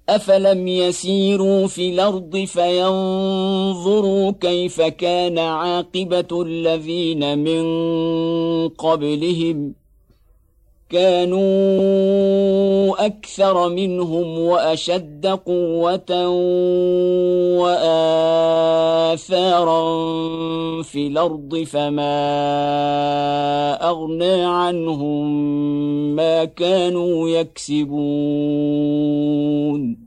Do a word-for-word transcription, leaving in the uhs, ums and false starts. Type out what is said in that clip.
أفلم يسيروا في الأرض فينظروا كيف كان عاقبة الذين من قبلهم كانوا أكثر منهم وأشد قوة وآثارا في الأرض فما أغنى عنهم ما كانوا يكسبون